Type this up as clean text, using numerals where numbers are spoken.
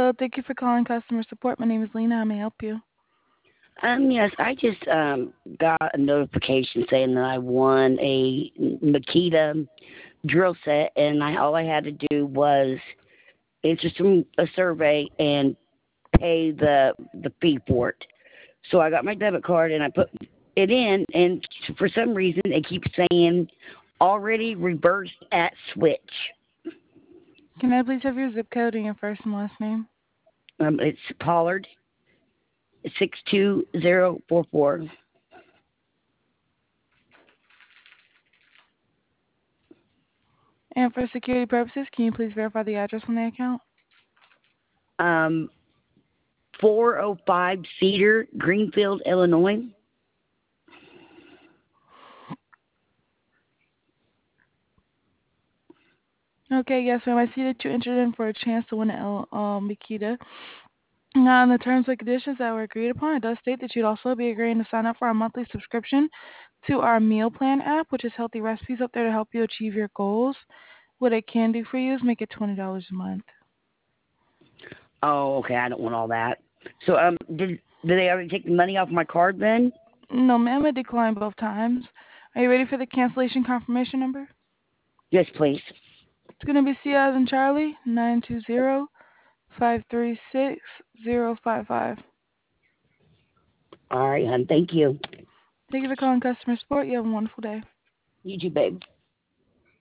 Hello, thank you for calling customer support. My name is Lena. How may I help you? Yes, I just got a notification saying that I won a Makita drill set, and all I had to do was answer a survey and pay the fee for it. So I got my debit card and I put it in, and for some reason it keeps saying already reversed at switch. Can I please have your zip code and your first and last name? It's Pollard 62044. And for security purposes, can you please verify the address on the account? 405 Cedar, Greenfield, Illinois. Okay, yes, ma'am. I see that you entered in for a chance to win a Makita. Now, in the terms and conditions that were agreed upon, it does state that you'd also be agreeing to sign up for our monthly subscription to our meal plan app, which is healthy recipes up there to help you achieve your goals. What it can do for you is make it $20 a month. Oh, okay. I don't want all that. So, did they already take the money off my card then? No, ma'am, it declined both times. Are you ready for the cancellation confirmation number? Yes, please. It's going to be C as in Charlie, 920-536-055. All right, hon. Thank you. Thank you for calling customer support. You have a wonderful day. You too, babe.